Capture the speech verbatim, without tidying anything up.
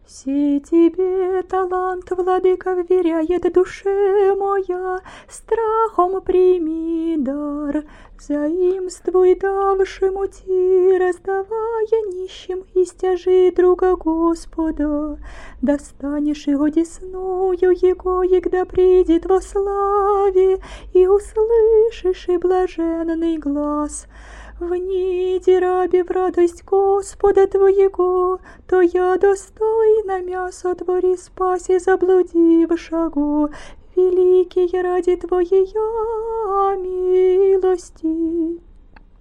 Все тебе талант, владыка, вверяет душе моя, страхом прими дар, заимствуй давшему ти, раздавая нищим, и стяжи друга Господа. Достанешь его десною его, егда придет во славе, и услышишь и блаженный глас. Вниди, раби, в радость Господа твоего, то я достойна мясо твори спаси заблудившего, великие ради твоей милости.